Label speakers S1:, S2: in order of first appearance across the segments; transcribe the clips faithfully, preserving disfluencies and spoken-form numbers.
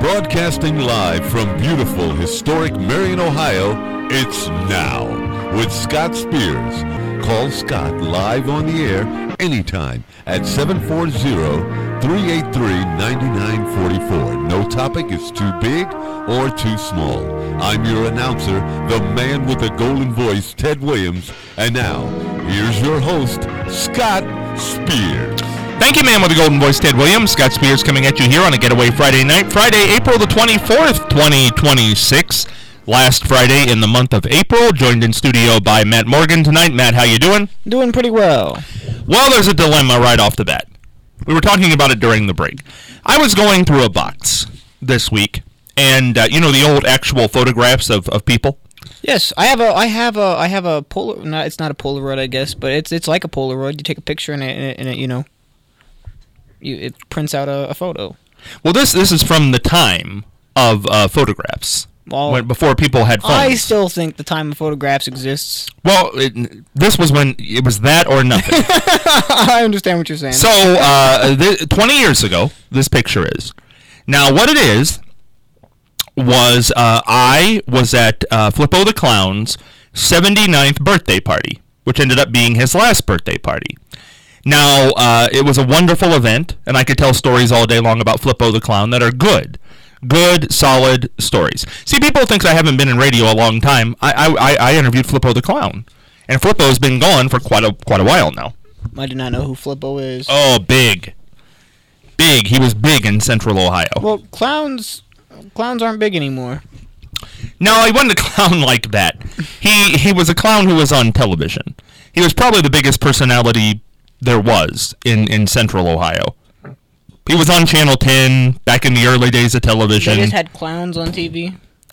S1: Broadcasting live from beautiful, historic Marion, Ohio, it's Now with Scott Spears. Call Scott live on the air anytime at seven four zero, three eight three, nine nine four four. No topic is too big or too small. I'm your announcer, the man with the golden voice, Ted Williams. And now, here's your host, Scott Spears.
S2: Thank you, man, with the golden voice, Ted Williams. Scott Spears coming at you here on a Getaway Friday night. Friday, April the twenty-fourth, twenty twenty-six. Last Friday in the month of April. Joined in studio by Matt Morgan tonight. Matt, how you doing?
S3: Doing pretty well.
S2: Well, there's a dilemma right off the bat. We were talking about it during the break. I was going through a box this week, and uh, you know the old actual photographs of, of people?
S3: Yes, I have a, I have a, I have a Polaroid. No, it's not a Polaroid, I guess, but it's it's like a Polaroid. You take a picture and it, and it, and it you know, you, it prints out a, a photo.
S2: Well, this this is from the time of uh, photographs.
S3: Well,
S2: when, before people had phones.
S3: I still think the time of photographs exists.
S2: Well, it, this was when it was that or nothing.
S3: I understand what you're saying.
S2: So, uh, th- twenty years ago, this picture is. Now, what it is was uh, I was at uh, Flippo the Clown's seventy-ninth birthday party, which ended up being his last birthday party. Now, uh, it was a wonderful event, and I could tell stories all day long about Flippo the Clown that are good. Good, solid stories. See, people think I haven't been in radio a long time. I I, I interviewed Flippo the Clown, and Flippo's been gone for quite a quite a while now.
S3: I do not know who Flippo is.
S2: Oh, big, big. He was big in Central Ohio.
S3: Well, clowns, clowns aren't big anymore.
S2: No, he wasn't a clown like that. He he was a clown who was on television. He was probably the biggest personality there was in, in Central Ohio. He was on Channel ten back in the early days of television.
S3: They just had clowns on T V?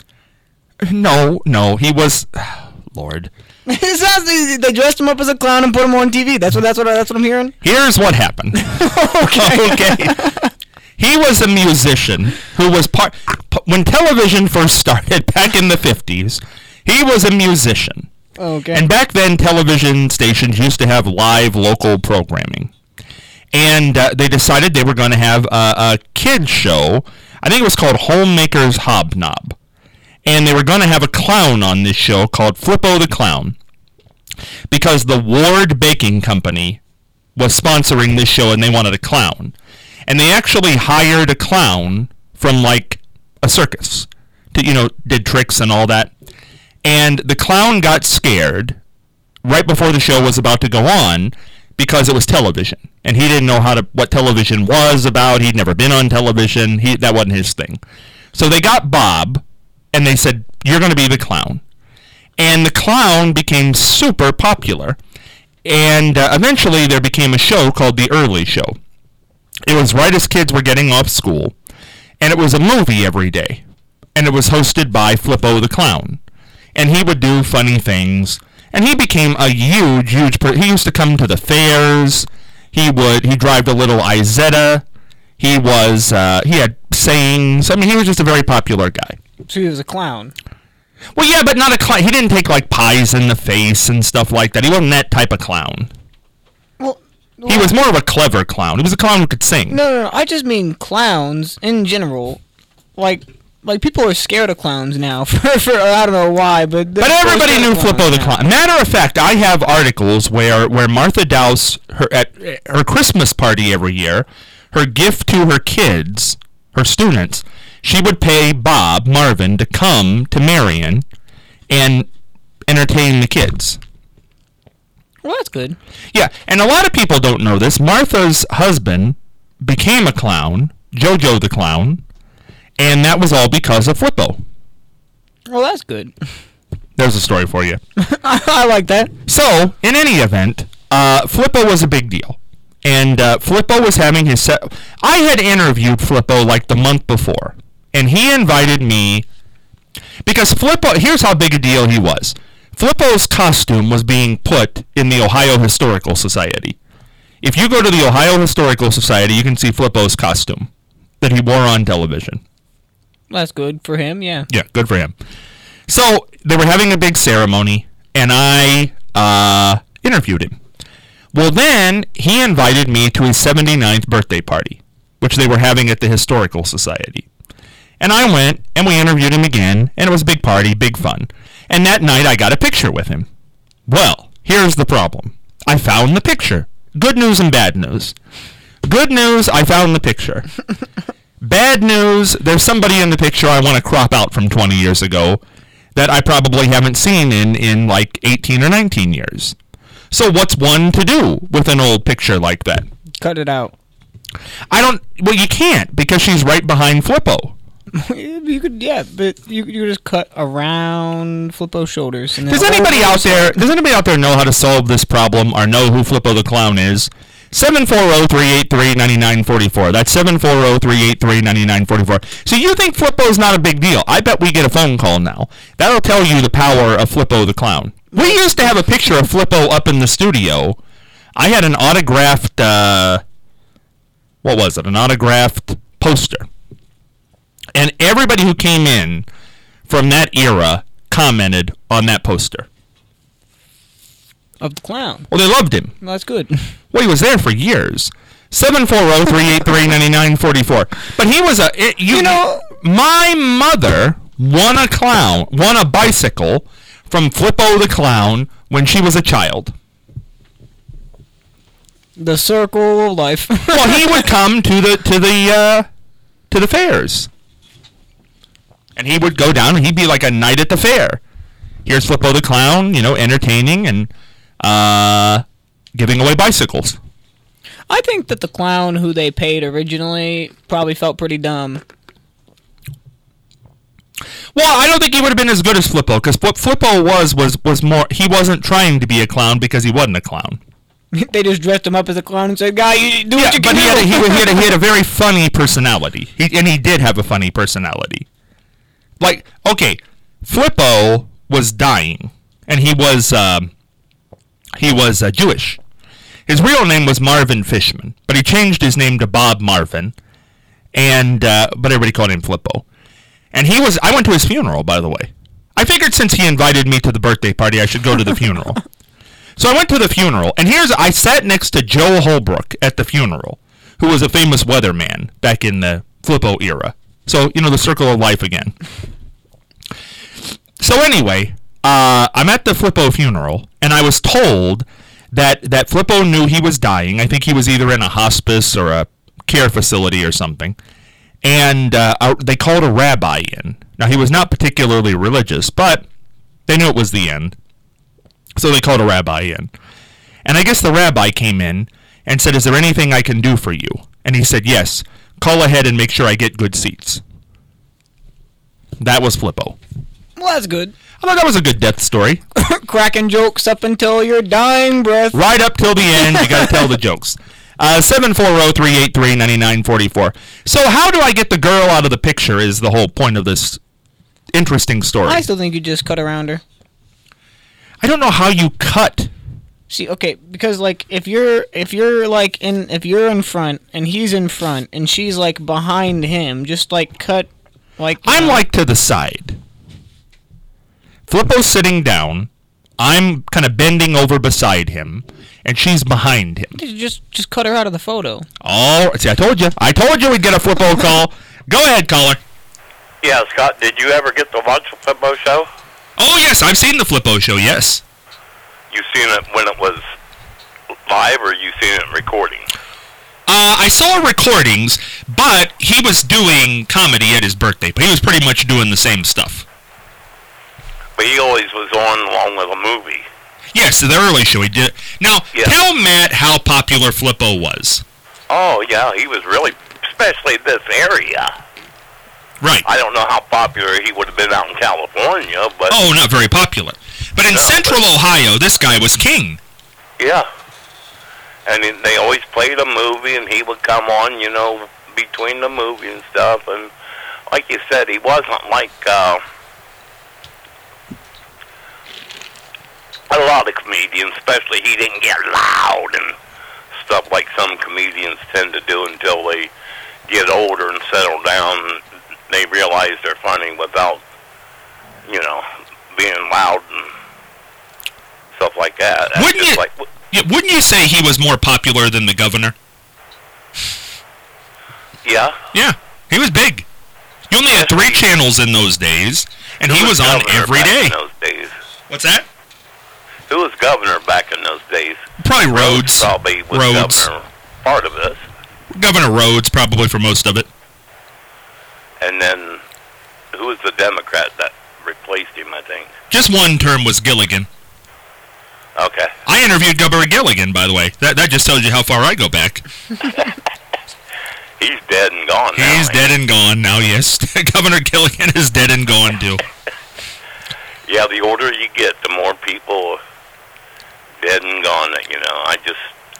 S2: No, no, he was... Lord.
S3: It sounds, they dressed him up as a clown and put him on T V. That's what that's what that's what I'm hearing.
S2: Here's what happened.
S3: okay.
S2: okay. He was a musician who was part... When television first started back in the fifties, he was a musician.
S3: Okay.
S2: And back then, television stations used to have live local programming. And uh, they decided they were going to have a, a kids show. I think it was called Homemaker's Hobnob. And they were going to have a clown on this show called Flippo the Clown. Because the Ward Baking Company was sponsoring this show and they wanted a clown. And they actually hired a clown from, like, a circus. To, you know, did tricks and all that. And the clown got scared right before the show was about to go on because it was television. And he didn't know how to what television was about. He'd never been on television. He that wasn't his thing. So they got Bob, and they said, you're going to be the clown. And the clown became super popular. And uh, eventually there became a show called The Early Show. It was right as kids were getting off school. And it was a movie every day. And it was hosted by Flippo the Clown. And he would do funny things. And he became a huge, huge person. He used to come to the fairs. He would, he drive a little Izetta. He was, uh, he had sayings. I mean, he was just a very popular guy.
S3: So he was a clown.
S2: Well, yeah, but not a clown. He didn't take, like, pies in the face and stuff like that. He wasn't that type of clown.
S3: Well, well
S2: he was more of a clever clown. He was a clown who could sing.
S3: No, no, no. I just mean clowns in general. Like... Like, people are scared of clowns now, for, for I don't know why, but...
S2: But everybody knew Flippo the Clown. Matter of fact, I have articles where, where Martha Dowse, her, at her Christmas party every year, her gift to her kids, her students, she would pay Bob, Marvin, to come to Marion and entertain the kids.
S3: Well, that's good.
S2: Yeah, and a lot of people don't know this. Martha's husband became a clown, Jojo the Clown, and that was all because of Flippo.
S3: Well, that's good.
S2: There's a story for you.
S3: I like that.
S2: So, in any event, uh, Flippo was a big deal. And uh, Flippo was having his set... I had interviewed Flippo like the month before. And he invited me... Because Flippo... Here's how big a deal he was. Flippo's costume was being put in the Ohio Historical Society. If you go to the Ohio Historical Society, you can see Flippo's costume that he wore on television.
S3: That's good for him, yeah.
S2: Yeah, good for him. So, they were having a big ceremony, and I uh, interviewed him. Well, then, he invited me to his seventy-ninth birthday party, which they were having at the Historical Society. And I went, and we interviewed him again, and it was a big party, big fun. And that night, I got a picture with him. Well, here's the problem. I found the picture. Good news and bad news. Good news, I found the picture. Bad news, there's somebody in the picture I want to crop out from twenty years ago that I probably haven't seen in, in like eighteen or nineteen years. So what's one to do with an old picture like that?
S3: Cut it out.
S2: I don't, well, you can't, because she's right behind Flippo.
S3: You could, yeah, but you you just cut around Flippo's shoulders. And
S2: does anybody out there? Does anybody out there know how to solve this problem or know who Flippo the Clown is? seven four zero, three eight three, nine nine four four. That's seven four zero, three eight three, nine nine four four. So you think Flippo's not a big deal? I bet we get a phone call now. That'll tell you the power of Flippo the Clown. We used to have a picture of Flippo up in the studio. I had an autographed, uh, what was it? An autographed poster. And everybody who came in from that era commented on that poster.
S3: Of the clown.
S2: Well, they loved him.
S3: Well, that's good.
S2: Well, he was there for years. seven four zero, three eight three, nine nine four four. But he was a... It, you,
S3: you know...
S2: My mother won a clown, won a bicycle from Flippo the Clown when she was a child.
S3: The circle of life.
S2: Well, he would come to the to the uh, to the fairs, and he would go down, and he'd be like a knight at the fair. Here's Flippo the Clown, you know, entertaining and uh, giving away bicycles.
S3: I think that the clown who they paid originally probably felt pretty dumb.
S2: Well, I don't think he would have been as good as Flippo, because what Flippo was was was more. He wasn't trying to be a clown because he wasn't a clown.
S3: They just dressed him up as a clown and said, "Guy, you do
S2: yeah,
S3: what you
S2: but
S3: can
S2: he
S3: do."
S2: had, a, he, he, had a, he had a very funny personality, he, and he did have a funny personality. Like, okay, Flippo was dying, and he was um, he was uh, Jewish. His real name was Marvin Fishman, but he changed his name to Bob Marvin, and uh, but everybody called him Flippo. And he was. I went to his funeral, by the way. I figured since he invited me to the birthday party, I should go to the funeral. So I went to the funeral, and here's, I sat next to Joe Holbrook at the funeral, who was a famous weatherman back in the Flippo era. So, you know, the circle of life again. So anyway, uh, I'm at the Flippo funeral, and I was told that, that Flippo knew he was dying. I think he was either in a hospice or a care facility or something. And uh, they called a rabbi in. Now, he was not particularly religious, but they knew it was the end. So they called a rabbi in. And I guess the rabbi came in and said, "Is there anything I can do for you?" And he said, "Yes. Call ahead and make sure I get good seats." That was Flippo.
S3: Well, that's good.
S2: I thought that was a good death story.
S3: Cracking jokes up until your dying breath.
S2: Right up till the end, you got to tell the jokes. Uh, seven four zero, three eight three, nine nine four four. So how do I get the girl out of the picture is the whole point of this interesting story.
S3: I still think you just cut around her.
S2: I don't know how you cut.
S3: See, okay, because like if you're if you're like in if you're in front and he's in front and she's like behind him, just like cut like
S2: I'm
S3: uh,
S2: like to the side. Flippo's sitting down. I'm kind of bending over beside him, and she's behind him.
S3: Just just cut her out of the photo.
S2: Oh, see, I told you. I told you we'd get a Flippo call. Go ahead, caller.
S4: Yeah, Scott, did you ever get to watch the Flippo show?
S2: Oh, yes, I've seen the Flippo show, yes.
S4: You seen it when it was live, or you seen it in recording?
S2: Uh, I saw recordings, but he was doing comedy at his birthday, but he was pretty much doing the same stuff.
S4: But he always was on along with a movie.
S2: Yes, the early show he did. Now,
S4: Yeah.
S2: tell Matt how popular Flippo was.
S4: Oh, yeah, he was really, especially this area.
S2: Right.
S4: I don't know how popular he would have been out in California, but...
S2: Oh, not very popular. But in
S4: No,
S2: Central Ohio, this guy was king.
S4: Yeah. And it- they always played a movie, and he would come on, you know, between the movie and stuff. And like you said, he wasn't like uh, a lot of comedians, especially he didn't get loud and stuff like some comedians tend to do until they get older and settle down. And they realize they're funny without, you know, being loud and stuff like that. That's
S2: Wouldn't
S4: just
S2: you-
S4: like,
S2: Yeah, wouldn't you say he was more popular than the governor?
S4: yeah.
S2: Yeah, he was big. You only had three channels in those days, and he was on every day.
S4: In those days.
S2: What's that?
S4: Who was governor back in those days?
S2: Probably Rhodes.
S4: Probably was
S2: Rhodes.
S4: governor part of this.
S2: Governor Rhodes, probably for most of it.
S4: And then, who was the Democrat that replaced him, I think?
S2: Just one term was Gilligan.
S4: Okay.
S2: I interviewed Governor Gilligan, by the way. That that just tells you how far I go back.
S4: He's dead and gone now.
S2: He's dead and gone now, yes. Governor Gilligan is dead and gone, too.
S4: Yeah, the older you get, the more people dead and gone. You know, I just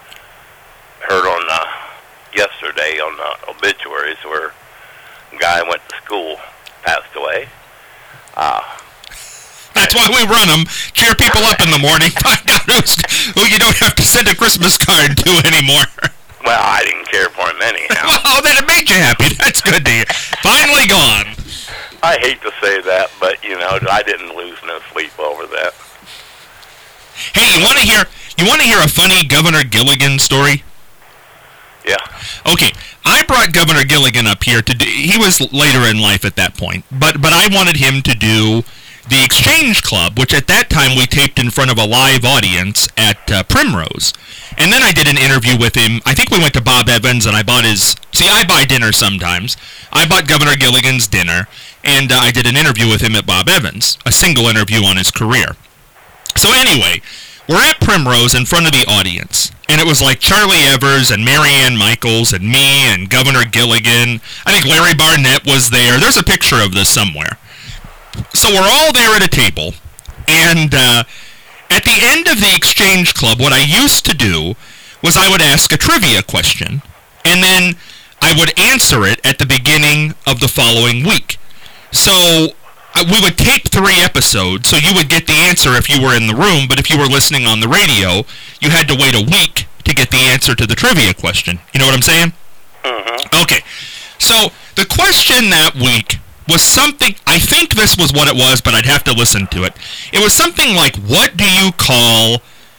S4: heard on uh, yesterday on the obituaries where a guy went to school, passed away. Uh,
S2: That's why we run them. Cheer people up in the morning. Find out who's, who you don't have to send a Christmas card to anymore.
S4: Well, I didn't care for him anyhow.
S2: Well, then it made you happy. That's good to hear. Finally gone.
S4: I hate to say that, but, you know, I didn't lose no sleep over that.
S2: Hey, you want to hear you want to hear a funny Governor Gilligan story?
S4: Yeah.
S2: Okay, I brought Governor Gilligan up here to do, he was later in life at that point, but but I wanted him to do the Exchange Club, which at that time we taped in front of a live audience at uh, Primrose. And then I did an interview with him. I think we went to Bob Evans and I bought his... See, I buy dinner sometimes. I bought Governor Gilligan's dinner, and uh, I did an interview with him at Bob Evans, a single interview on his career. So anyway, we're at Primrose in front of the audience, and it was like Charlie Evers and Marianne Michaels and me and Governor Gilligan. I think Larry Barnett was there. There's a picture of this somewhere. So we're all there at a table, and uh, at the end of the Exchange Club, what I used to do was I would ask a trivia question, and then I would answer it at the beginning of the following week. So uh, we would tape three episodes, so you would get the answer if you were in the room, but if you were listening on the radio, you had to wait a week to get the answer to the trivia question. You know what I'm saying?
S4: Mm-hmm.
S2: Okay. So the question that week was something, I think this was what it was, but I'd have to listen to it. It was something like, what do you call,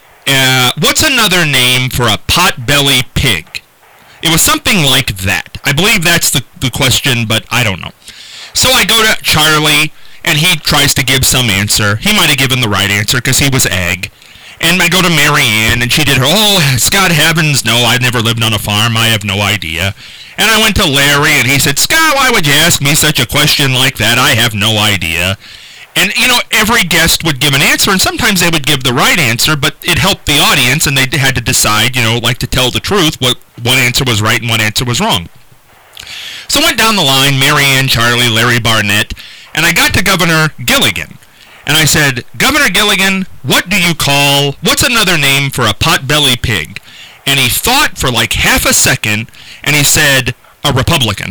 S2: uh, what's another name for a pot-belly pig? It was something like that. I believe that's the, the question, but I don't know. So I go to Charlie, and he tries to give some answer. He might have given the right answer because he was egg. And I go to Marianne, and she did her, oh, Scott heavens, no, I've never lived on a farm, I have no idea. And I went to Larry, and he said, Scott, why would you ask me such a question like that? I have no idea. And, you know, every guest would give an answer, and sometimes they would give the right answer, but it helped the audience, and they had to decide, you know, like to tell the truth, what one answer was right and one answer was wrong. So I went down the line, Marianne, Charlie, Larry Barnett, and I got to Governor Gilligan. And I said, Governor Gilligan, what do you call, what's another name for a pot-belly pig? And he thought for like half a second, and he said, a Republican.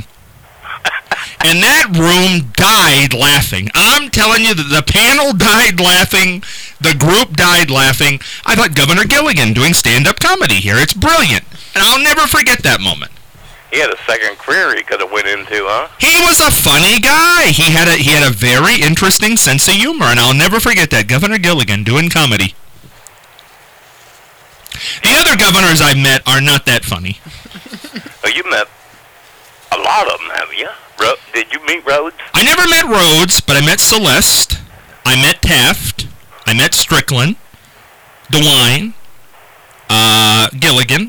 S2: And that room died laughing. I'm telling you, the panel died laughing. The group died laughing. I thought, Governor Gilligan doing stand-up comedy here. It's brilliant. And I'll never forget that moment.
S4: He had a second career he could have went into, huh?
S2: He was a funny guy. He had a he had a very interesting sense of humor, and I'll never forget that. Governor Gilligan doing comedy. The other governors I've met are not that funny.
S4: Oh, you met a lot of them, haven't you? Ro- did you meet Rhodes?
S2: I never met Rhodes, but I met Celeste. I met Taft. I met Strickland. DeWine. Uh, Gilligan.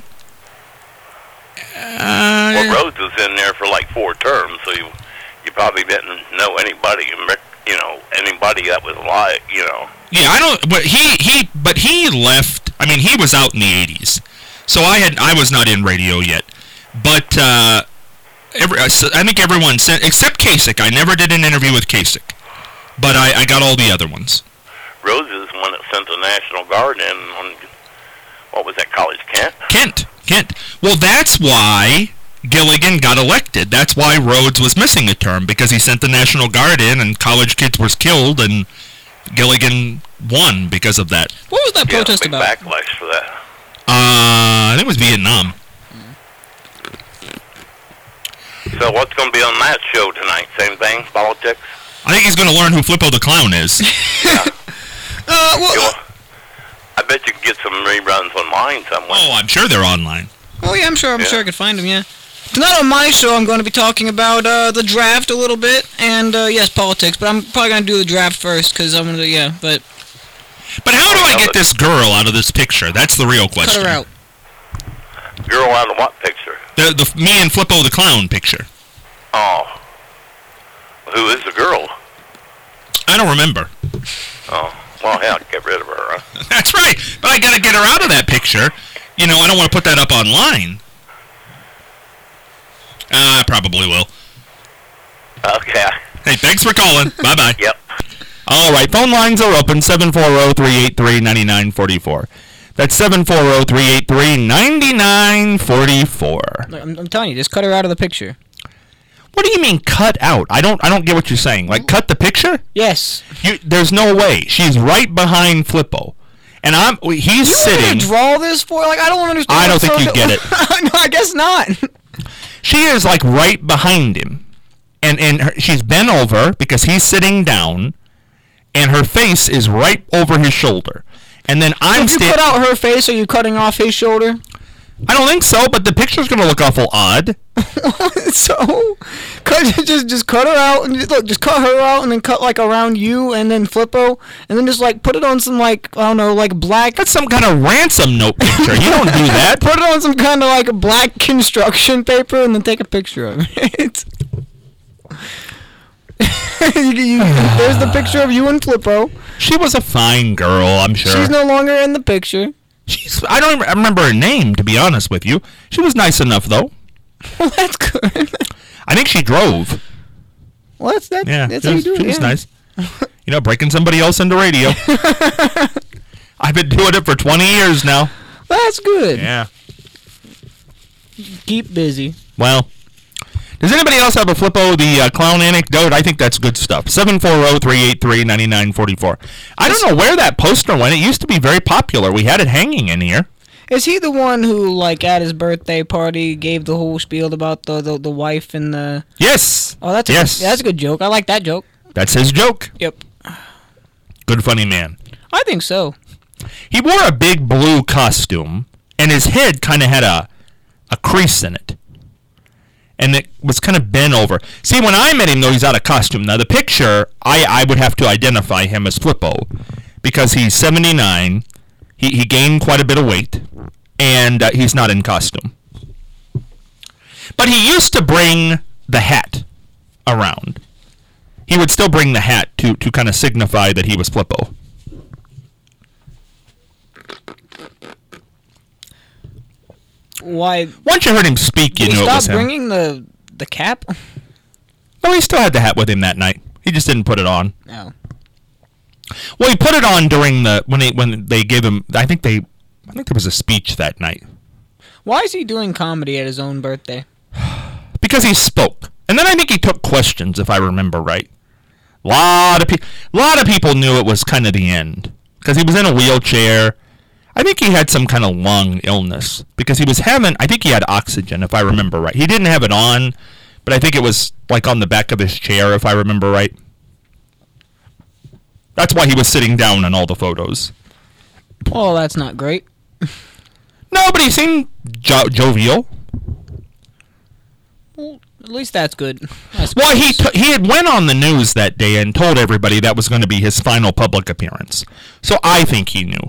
S2: Uh,
S4: Well, Rhodes was in there for like four terms, so you you probably didn't know anybody, you know, anybody that was alive, you know.
S2: Yeah, I don't. But he he but he left. I mean, he was out in the eighties, so I had I was not in radio yet. But uh, every I think everyone sent except Kasich. I never did an interview with Kasich, but I, I got all the other ones.
S4: Rhodes is the one that sent the National Guard in on what was that college, Kent?
S2: Kent. Kent. Well, that's why Gilligan got elected. That's why Rhodes was missing a term, because he sent the National Guard in and college kids were killed, and Gilligan won because of that.
S3: What was that
S4: Yeah,
S3: protest
S4: big
S3: about?
S4: backlash for that.
S2: Uh, I think it was Vietnam.
S4: So what's going to be on that show tonight? Same thing, politics?
S2: I think he's going to learn who Flippo the Clown is.
S4: Yeah.
S3: Uh, well,
S4: You know, I bet you can get some reruns online somewhere.
S2: Oh, I'm sure they're online.
S3: oh yeah, I'm sure. I'm
S4: Yeah.
S3: sure I could find him. Yeah. Tonight on my show, I'm going to be talking about uh, the draft a little bit, and uh, yes, politics. But I'm probably going to do the draft first because I'm going to, yeah. But
S2: but how do I get this girl out of this picture? That's the real question.
S3: Cut her out.
S4: Girl out of what picture?
S2: The the me and Flippo the clown picture.
S4: Oh, who is the girl?
S2: I don't remember.
S4: Oh, well, hell, get rid of her. Huh?
S2: That's right. But I got to get her out of that picture. You know, I don't want to put that up online. Uh, I probably will.
S4: Okay.
S2: Hey, thanks for calling. Bye-bye.
S4: Yep.
S2: All right, phone lines are open, seven four zero, three eight three, nine nine four four. That's seven four zero, three eight three, nine nine four four.
S3: I'm, I'm telling you, just cut her out of the picture.
S2: What do you mean cut out? I don't I don't get what you're saying. Like, cut the picture?
S3: Yes.
S2: You, there's no way. She's right behind Flippo. And I'm he's
S3: you
S2: sitting.
S3: You draw this for? Like, I don't understand.
S2: I don't think you get it.
S3: No, I guess not.
S2: She is like right behind him, and and her, she's bent over because he's sitting down, and her face is right over his shoulder. And then I'm.
S3: If you
S2: sta-
S3: cut out her face, are you cutting off his shoulder?
S2: I don't think so, but the picture's gonna look awful odd.
S3: So, cut, just just cut her out and just, look, just cut her out and then cut like around you and then Flippo and then just like put it on some like I don't know like black.
S2: That's some kind of ransom note picture. You don't do that.
S3: Put it on some kind of like black construction paper and then take a picture of it. you, you, there's the picture of you and Flippo.
S2: She was a fine girl, I'm sure.
S3: She's no longer in the picture.
S2: She's. I don't even remember her name, to be honest with you. She was nice enough, though.
S3: Well, that's good.
S2: I think she drove.
S3: Well, that's that's,
S2: Yeah,
S3: that's
S2: she
S3: how
S2: was,
S3: you do
S2: she
S3: it.
S2: was
S3: Yeah.
S2: nice. You know, breaking somebody else into radio. I've been doing it for twenty years now.
S3: That's good.
S2: Yeah.
S3: Keep busy.
S2: Well, does anybody else have a Flippo the uh, clown anecdote? I think that's good stuff. seven four zero, three eight three, nine nine four four. I don't know where that poster went. It used to be very popular. We had it hanging in here.
S3: Is he the one who, like, at his birthday party, gave the whole spiel about the the, the wife and the...
S2: Yes.
S3: Oh, that's a,
S2: yes.
S3: that's a good joke. I like that joke.
S2: That's his joke.
S3: Yep.
S2: Good funny man.
S3: I think so.
S2: He wore a big blue costume, and his head kind of had a a crease in it. And it was kind of bent over. See, when I met him, though, he's out of costume. Now, the picture, I, I would have to identify him as Flippo because he's seventy-nine. He, he gained quite a bit of weight, and uh, he's not in costume. But he used to bring the hat around. He would still bring the hat to, to kind of signify that he was Flippo.
S3: Why?
S2: Once you heard him speak, you
S3: Did he
S2: knew it
S3: stop
S2: was him.
S3: bringing the the cap?
S2: No, he still had the hat with him that night. He just didn't put it on.
S3: No.
S2: Well, he put it on during the when they when they gave him. I think they, I think there was a speech that night
S3: Why is he doing comedy at his own birthday?
S2: because he spoke, and then I think he took questions, if I remember right. A lot of people, a lot of people knew it was kind of the end because he was in a wheelchair. I think he had some kind of lung illness because he was having. I think he had oxygen, if I remember right. He didn't have it on, but I think it was like on the back of his chair, if I remember right. That's why he was sitting down in all the photos.
S3: Oh, that's not great.
S2: No, but he seemed jo- jovial.
S3: Well, at least that's good. That's
S2: Well,
S3: good.
S2: he t- he had went on the news that day and told everybody that was going to be his final public appearance. So I think he knew.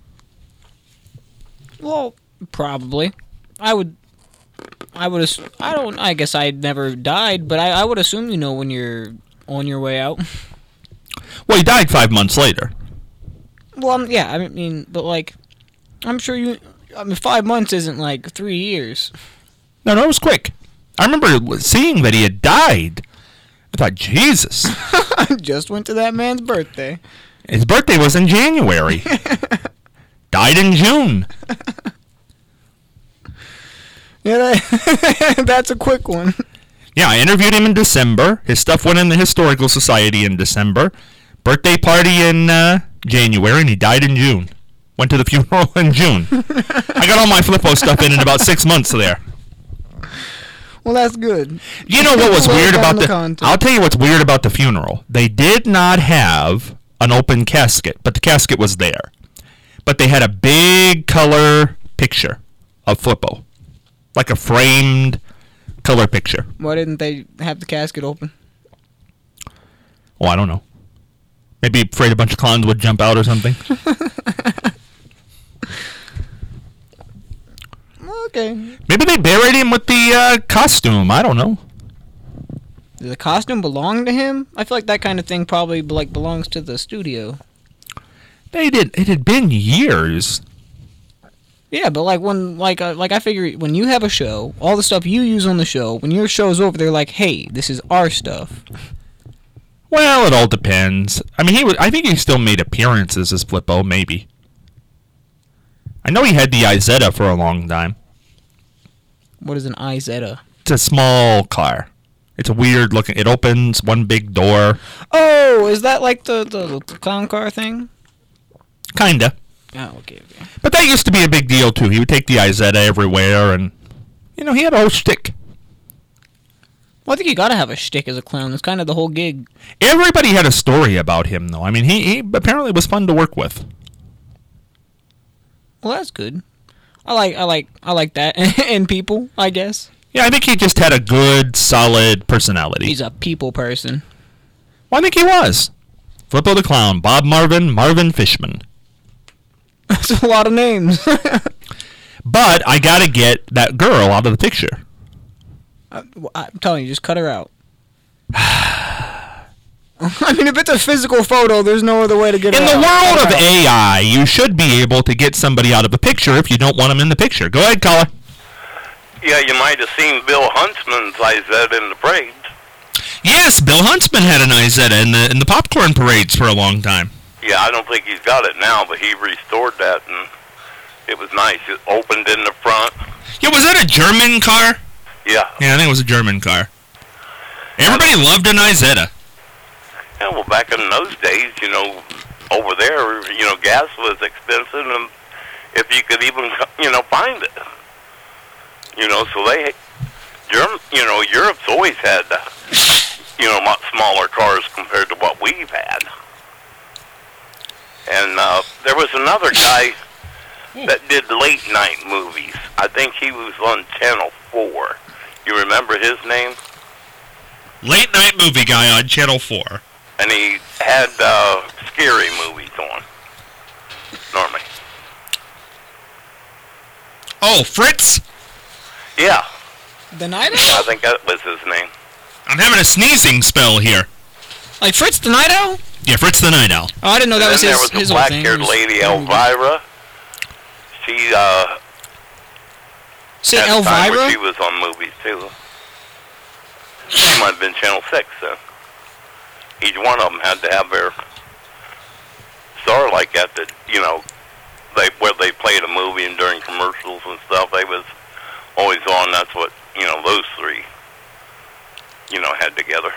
S3: Well, probably. I would. I would. Ass- I don't. I guess I never died, but I, I would assume you know when you're on your way out.
S2: Well, he died five months later.
S3: Well, um, yeah. I mean, but like, I'm sure you. I mean, five months isn't like three years.
S2: No, no, it was quick. I remember seeing that he had died. I thought, Jesus.
S3: I just went to that man's birthday.
S2: His birthday was in January. Died in June.
S3: Yeah, that, that's a quick one.
S2: Yeah, I interviewed him in December. His stuff went in the Historical Society in December. Birthday party in uh, January, and he died in June. Went to the funeral in June. I got all my Flippo stuff in in about six months there.
S3: Well, that's good.
S2: You know what was
S3: Well
S2: weird
S3: done,
S2: about
S3: the
S2: the...
S3: content.
S2: I'll tell you what's weird about the funeral. They did not have an open casket, but the casket was there. But they had a big color picture of Flippo. Like a framed color picture.
S3: Why didn't they have the casket open?
S2: Oh, I don't know. Maybe afraid a bunch of clowns would jump out or something.
S3: Okay.
S2: Maybe they buried him with the uh, costume. I don't know.
S3: Does the costume belong to him? I feel like that kind of thing probably like belongs to the studio.
S2: They did. It had been years.
S3: Yeah, but like when like uh, like I figure when you have a show, all the stuff you use on the show, when your show's over, they're like, "Hey, this is our stuff."
S2: Well, it all depends. I mean, he was. I think he still made appearances as Flippo, maybe. I know he had the Izetta for a long time.
S3: What is an Izetta?
S2: It's a small car. It's a weird looking. It opens one big door.
S3: Oh, is that like the the, the clown car thing?
S2: Kinda.
S3: Oh, okay, okay.
S2: But that used to be a big deal too. He would take the Izetta everywhere, and you know he had a whole shtick.
S3: Well, I think you gotta have a shtick as a clown. It's kind of the whole gig.
S2: Everybody had a story about him, though. I mean, he, he apparently was fun to work with.
S3: Well, that's good. I like I like I like that in people, I guess.
S2: Yeah, I think he just had a good, solid personality.
S3: He's a people person.
S2: Well, I think he was. Flippo the Clown, Bob Marvin, Marvin Fishman.
S3: That's a lot of names.
S2: But I gotta get that girl out of the picture.
S3: I, I'm telling you, just cut her out. I mean, if it's a physical photo, there's no other way to get her
S2: In
S3: out.
S2: the world of A I, you should be able to get somebody out of a picture if you don't want them in the picture. Go ahead, caller.
S4: Yeah, you might have seen Bill Huntsman's Izetta in the parades.
S2: Yes, Bill Huntsman had an Izetta in the in the popcorn parades for a long time.
S4: Yeah, I don't think he's got it now, but he restored that, and it was nice. It opened in the front.
S2: Yeah, was that a German car?
S4: Yeah.
S2: Yeah, I think it was a German car. Everybody loved an Izetta.
S4: Yeah, well, back in those days, you know, over there, you know, gas was expensive, and if you could even, you know, find it. You know, so they, Germ, you know, Europe's always had, uh, you know, much smaller cars compared to what we've had. And uh, there was another guy that did late night movies. I think he was on Channel four. You remember his name?
S2: Late night movie guy on Channel four.
S4: And he had uh, scary movies on, normally.
S2: Oh, Fritz?
S4: Yeah.
S3: The Night
S4: I
S3: Owl?
S4: think that was his name.
S2: I'm having a sneezing spell here.
S3: Like Fritz the Night Owl?
S2: Yeah, Fritz the Night Owl.
S3: Oh, I didn't know that
S4: And
S3: was
S4: then
S3: his,
S4: there was
S3: his
S4: a
S3: whole thing.
S4: black-haired
S3: It was-
S4: lady, Elvira. She, uh...
S3: Say
S4: at the time where
S3: Elvira?
S4: she was on movies, too. She might have been Channel six, then. Each one of them had to have their star like that, that, you know, they where they played a movie and during commercials and stuff, they was always on. That's what, you know, those three, you know, had together.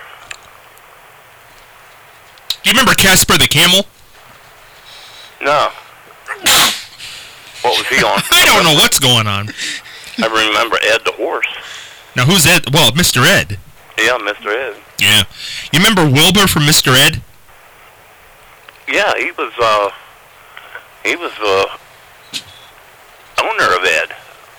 S2: Do you remember Casper the Camel?
S4: No. What was he on?
S2: I don't know what's going on.
S4: I remember Ed the Horse.
S2: Now, who's Ed? Well, Mister Ed.
S4: Yeah, Mister Ed.
S2: Yeah. You remember Wilbur from Mister Ed?
S4: Yeah, he was, uh, he was, uh, owner of Ed.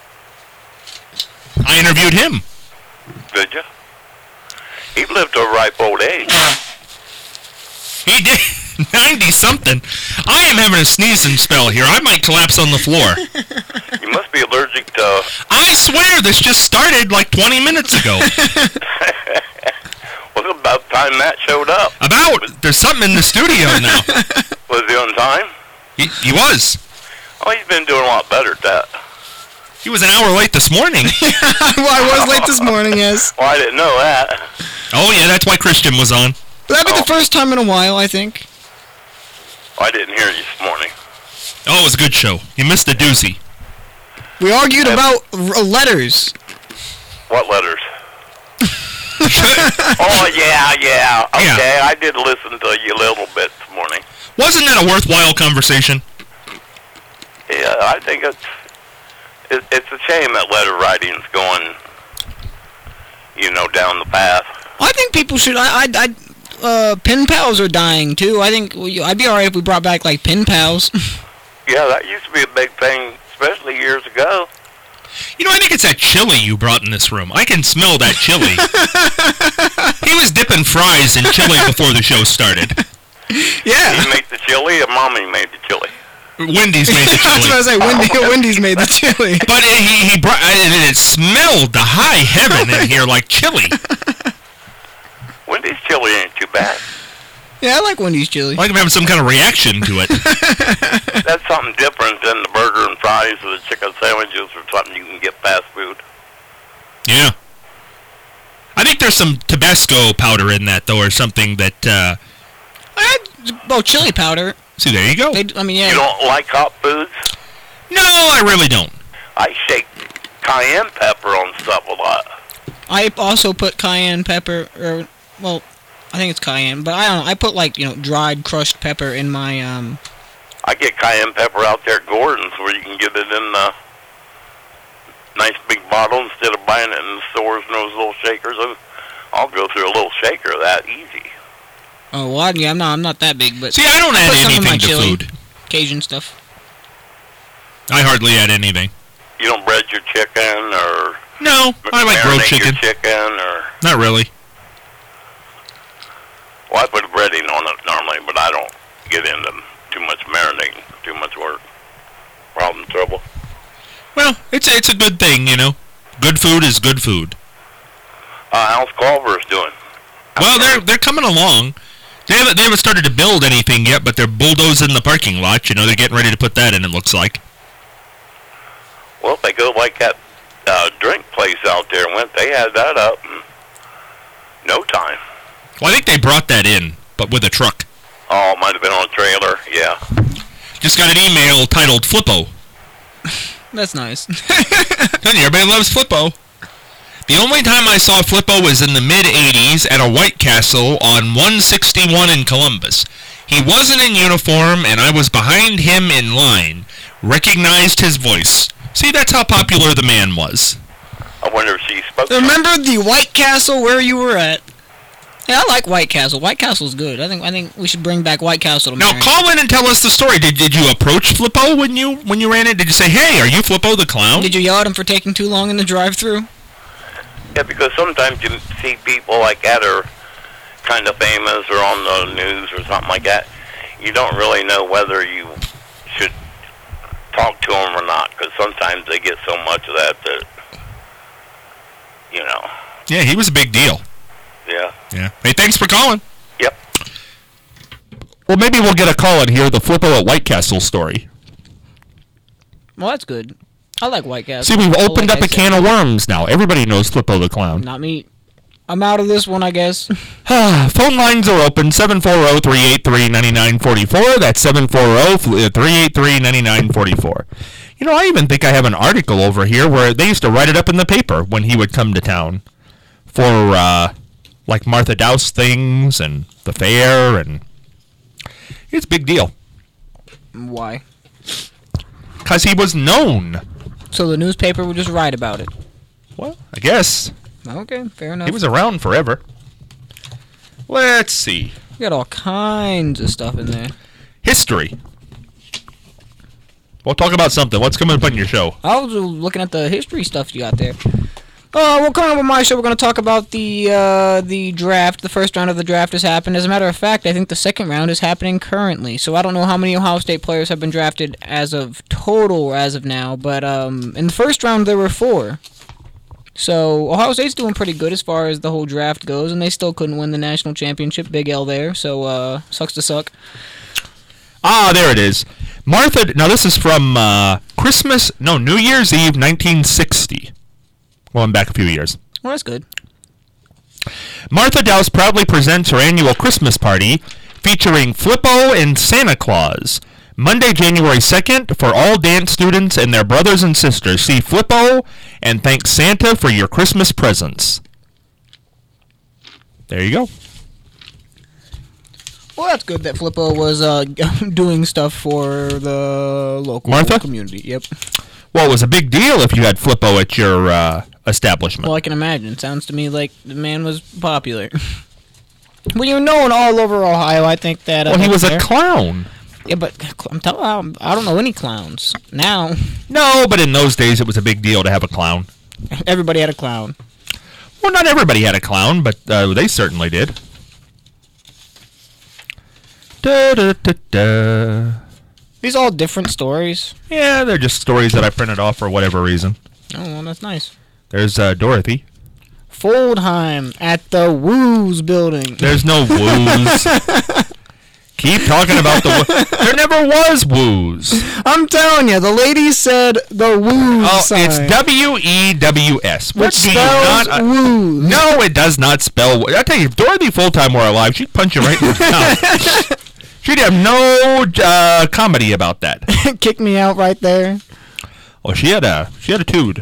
S2: I interviewed him.
S4: Did you? He lived to a ripe old age.
S2: He did. ninety-something. I am having a sneezing spell here. I might collapse on the floor.
S4: You must be allergic to...
S2: I swear, this just started like twenty minutes ago.
S4: Well, it's about time Matt showed up.
S2: About. There's something in the studio now.
S4: Was he on time?
S2: He, he was.
S4: Oh, he's been doing a lot better at that.
S2: He was an hour late this morning.
S3: Well, I was late this morning, yes.
S4: Well, I didn't know that.
S2: Oh, yeah, that's why Christian was on.
S3: But that'd be
S4: Oh.
S3: the first time in a while, I think.
S4: I didn't hear you this morning.
S2: Oh, it was a good show. You missed a doozy.
S3: We argued
S4: Yep.
S3: about r- letters.
S4: What letters? Oh, yeah, yeah. Okay,
S2: Yeah.
S4: I did listen to you a little bit this morning.
S2: Wasn't that a worthwhile conversation?
S4: Yeah, I think it's it, it's a shame that letter writing's going, you know, down the path.
S3: I think people should. I, I, I uh, pen pals are dying too. I think we, I'd be alright if we brought back like pen pals.
S4: Yeah, that used to be a big thing, especially years ago.
S2: You know, I think it's that chili you brought in this room. I can smell that chili. He was dipping fries in chili before the show started.
S3: Yeah.
S4: He made the chili, or Mommy made the chili?
S2: Wendy's made the
S3: That's
S2: chili.
S3: what I was saying. Wendy, Wendy's made the chili.
S2: But it, he, he brought, and it smelled the high heaven in here like chili.
S4: Wendy's chili ain't too bad.
S3: Yeah, I like Wendy's chili.
S2: Like I'm having some kind of reaction to it.
S4: That's something different than the burger and fries or the chicken sandwiches or something you can get fast food.
S2: Yeah. I think there's some Tabasco powder in that, though, or something that, uh...
S3: I had, oh, chili powder.
S2: See, there you go.
S3: They, I mean, yeah.
S4: You don't like hot foods?
S2: No, I really don't.
S4: I shake cayenne pepper on stuff a lot.
S3: I also put cayenne pepper, or, well, I think it's cayenne, but I don't know. I put, like, you know, dried, crushed pepper in my, um...
S4: I get cayenne pepper out there at Gordon's where you can get it in a nice big bottle instead of buying it in the stores and those little shakers. I'll go through a little shaker that easy.
S3: Oh, well, yeah, I'm not, I'm not that big, but...
S2: See, I don't add
S3: put some in my
S2: anything to
S3: chili.
S2: food.
S3: Cajun stuff.
S2: I hardly add anything.
S4: You don't bread your chicken or...
S2: No, I like grilled
S4: marinate
S2: chicken.
S4: your chicken or...
S2: Not really.
S4: Well, I put breading on it normally, but I don't get into too much marinating, too much work. Problem, trouble.
S2: Well, it's it's a good thing, you know. Good food is good food.
S4: Uh, how's Culver's doing?
S2: Well, they're they're coming along. They haven't they haven't started to build anything yet, but they're bulldozing the parking lot. You know, they're getting ready to put that in. It looks like.
S4: Well, if they go like that uh, drink place out there went, they had that up in no time.
S2: Well, I think they brought that in, but with a truck.
S4: Oh, it might have been on a trailer, yeah.
S2: Just got an email titled Flippo.
S3: That's nice.
S2: And everybody loves Flippo. The only time I saw Flippo was in the mid eighties at a White Castle on one sixty-one in Columbus. He wasn't in uniform, and I was behind him in line. Recognized his voice. See, that's how popular the man was.
S4: I wonder if she spoke.
S3: Remember the White Castle where you were at? Yeah, I like White Castle. White Castle's good. I think I think we should bring back White Castle to
S2: Now,
S3: Marion.
S2: call in and tell us the story. Did, did you approach Flippo when you when you ran it? Did you say, hey, are you Flippo the clown?
S3: Did you yell at him for taking too long in the drive-thru?
S4: Yeah, because sometimes you see people like that are kind of famous or on the news or something like that. You don't really know whether you should talk to them or not, because sometimes they get so much of that that, you know.
S2: Yeah, he was a big deal.
S4: Yeah.
S2: Yeah. Hey, thanks for calling.
S4: Yep.
S2: Well, maybe we'll get a call and hear the Flippo at White Castle story.
S3: Well, that's good. I like White Castle.
S2: See, we've
S3: Well,
S2: opened
S3: like
S2: up
S3: I
S2: a
S3: said,
S2: can of worms now. Everybody knows Flippo the clown.
S3: Not me. I'm out of this one, I guess.
S2: Phone lines are open, seven four zero, three eight three, nine nine four four. That's seven four zero, three eight three, nine nine four four. You know, I even think I have an article over here where they used to write it up in the paper when he would come to town for, uh, like, Martha Douse things and the fair, and it's a big deal.
S3: Why?
S2: Because he was known.
S3: So the newspaper would just write about it.
S2: Well, I guess.
S3: Okay, fair enough.
S2: He was around forever. Let's see.
S3: You got all kinds of stuff in there.
S2: History. We'll talk about something. What's coming up on your show?
S3: I was looking at the history stuff you got there. Uh, well, coming up on my show, we're going to talk about the uh, the draft. The first round of the draft has happened. As a matter of fact, I think the second round is happening currently. So I don't know how many Ohio State players have been drafted as of total as of now. But um, in the first round, there were four. So Ohio State's doing pretty good as far as the whole draft goes, and they still couldn't win the national championship. Big L there. So uh, sucks to suck.
S2: Ah, there it is. Martha, now this is from uh, Christmas, no, New Year's Eve, nineteen sixty. Well, I'm back a few years.
S3: Well, that's good.
S2: Martha Douse proudly presents her annual Christmas party featuring Flippo and Santa Claus. Monday, January second, for all dance students and their brothers and sisters. See Flippo and thank Santa for your Christmas presents. There you go.
S3: Well, that's good that Flippo was uh, doing stuff for the local
S2: Martha?
S3: community. Yep.
S2: Well, it was a big deal if you had Flippo at your uh, establishment.
S3: Well, I can imagine. Sounds to me like the man was popular. Well, you're known all over Ohio. I think that. Uh,
S2: Well, he was
S3: there.
S2: a clown.
S3: Yeah, but I'm telling I don't know any clowns now.
S2: No, but in those days it was a big deal to have a clown.
S3: Everybody had a clown.
S2: Well, not everybody had a clown, but uh, they certainly did. Da, da, da, da.
S3: These are all different stories.
S2: Yeah, they're just stories that I printed off for whatever reason.
S3: Oh, well, that's nice.
S2: There's uh, Dorothy.
S3: Foldheim at the Woos building.
S2: There's no Woos. Keep talking about the Woos. There never was Woos.
S3: I'm telling you, the lady said the Woos
S2: Oh,
S3: sign.
S2: it's W E W S.
S3: Which
S2: do you
S3: spells
S2: not, uh,
S3: Woos.
S2: No, it does not spell. I tell you, if Dorothy Full-Time were alive, she'd punch you right in the mouth. She'd have no uh, comedy about that.
S3: Kick me out right there.
S2: Oh, she had a she had a tood.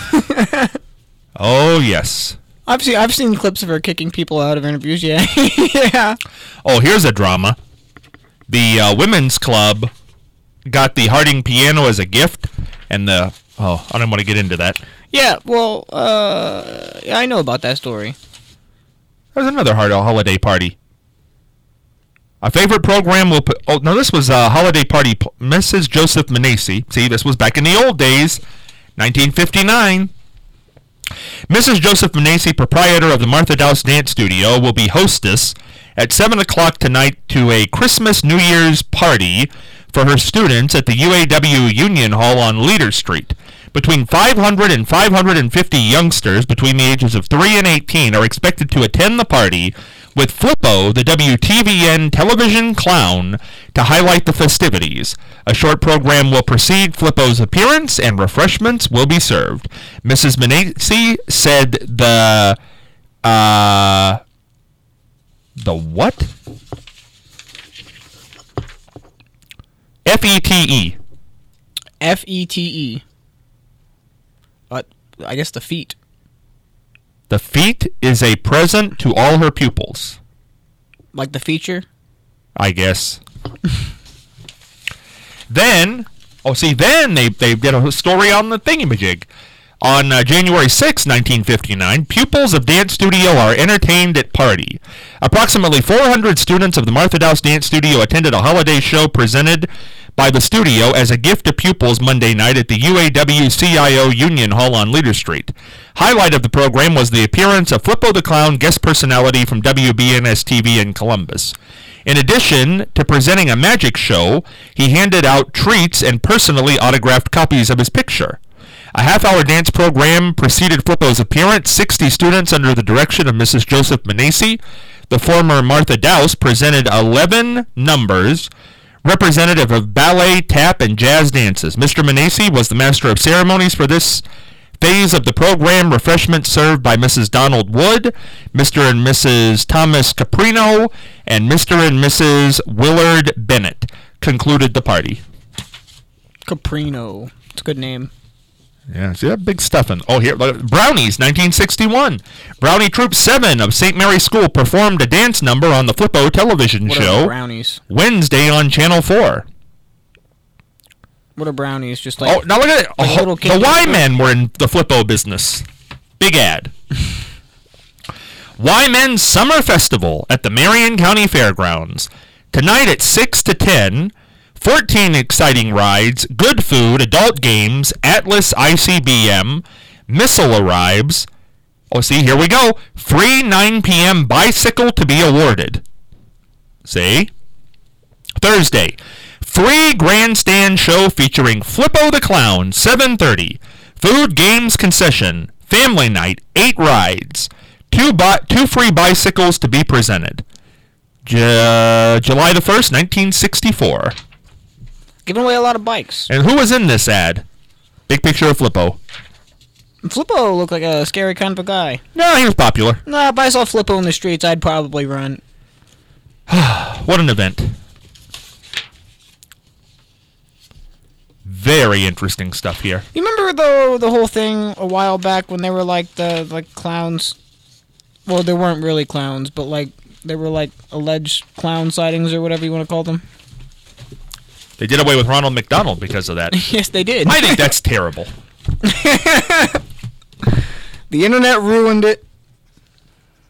S2: Oh yes.
S3: I've seen I've seen clips of her kicking people out of interviews. Yeah, yeah.
S2: Oh, here's a drama. The uh, women's club got the Harding piano as a gift, and the oh, I don't want to get into that.
S3: Yeah. Well, uh, yeah, I know about that story.
S2: There's another hard holiday party. A favorite program will put. Oh no, this was a holiday party. Missus Joseph Manesi. See, this was back in the old days, nineteen fifty-nine. Missus Joseph Manesi, proprietor of the Martha Douse Dance Studio, will be hostess at seven o'clock tonight to a Christmas New Year's party for her students at the U A W Union Hall on Leader Street. Between five hundred and five hundred fifty youngsters between the ages of three and eighteen are expected to attend the party, with Flippo, the W T V N television clown, to highlight the festivities. A short program will precede Flippo's appearance, and refreshments will be served. Missus Manesi said the... Uh... The what? F E T E.
S3: F E T E. But I guess the feet.
S2: The feat is a present to all her pupils.
S3: Like the feature?
S2: I guess. Then, oh, see, then they, they did a story on the thingamajig. On uh, January sixth, nineteen fifty-nine, pupils of Dance Studio are entertained at party. Approximately four hundred students of the Martha Douse Dance Studio attended a holiday show presented by the studio as a gift to pupils Monday night at the U A W C I O Union Hall on Leader Street. Highlight of the program was the appearance of Flippo the Clown, guest personality from W B N S T V in Columbus. In addition to presenting a magic show, he handed out treats and personally autographed copies of his picture. A half-hour dance program preceded Flippo's appearance. sixty students under the direction of Missus Joseph Manesi, the former Martha Douse, presented eleven numbers representative of ballet, tap, and jazz dances. Mister Manesi was the master of ceremonies for this phase of the program. Refreshments served by Missus Donald Wood, Mister and Missus Thomas Caprino, and Mister and Missus Willard Bennett concluded the party.
S3: Caprino. It's a good name.
S2: Yeah, see that big stuffing. Oh, here, look, Brownies, nineteen sixty-one. Brownie Troop seven of Saint Mary's School performed a dance number on the Flippo television
S3: what
S2: show
S3: are brownies?
S2: Wednesday on Channel four.
S3: What are brownies? Just like
S2: Oh, now look at it.
S3: like
S2: Oh,
S3: little
S2: the
S3: kids-
S2: Y-Men were in the Flippo business. Big ad. Y-Men Summer Festival at the Marion County Fairgrounds. Tonight at six to ten, fourteen exciting rides, good food, adult games, Atlas I C B M, missile arrives. Oh, see, here we go. Free nine p.m. bicycle to be awarded. See? Thursday, free grandstand show featuring Flippo the Clown, seven thirty. Food, games, concession. Family night, eight rides. Two, bi- two free bicycles to be presented. J- July the first, nineteen sixty-four.
S3: Giving away a lot of bikes.
S2: And who was in this ad? Big picture of Flippo.
S3: Flippo looked like a scary kind of a guy.
S2: No, he was popular.
S3: Nah, if I saw Flippo in the streets, I'd probably run.
S2: What an event. Very interesting stuff here.
S3: You remember the the whole thing a while back when they were like the like clowns? Well, they weren't really clowns, but like they were like alleged clown sightings or whatever you want to call them.
S2: They did away with Ronald McDonald because of that.
S3: Yes, they did.
S2: I think that's terrible.
S3: The internet ruined it.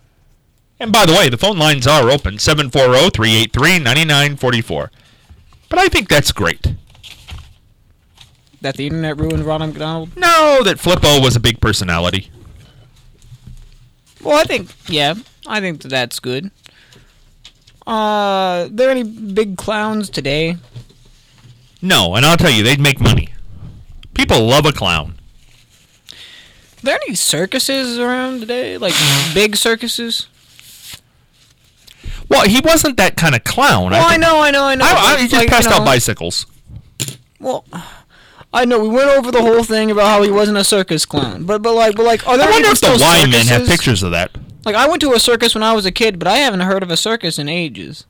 S2: And by the way, the phone lines are open, seven four zero, three eight three, nine nine four four. But I think that's great.
S3: That the internet ruined Ronald McDonald?
S2: No, that Flippo was a big personality.
S3: Well, I think, yeah, I think that that's good. Uh, are there any big clowns today?
S2: No, and I'll tell you, they'd make money. People love a clown.
S3: Are there any circuses around today? Like, big circuses?
S2: Well, he wasn't that kind of clown.
S3: Well, I,
S2: think.
S3: know, I know, I know.
S2: I, I, he just
S3: like,
S2: passed
S3: you know,
S2: out bicycles.
S3: Well, I know we went over the whole thing about how he wasn't a circus clown, but but like but like are there
S2: I wonder
S3: even
S2: if the
S3: still
S2: Y men have
S3: circuses?
S2: pictures of that.
S3: Like I went to a circus when I was a kid, but I haven't heard of a circus in ages.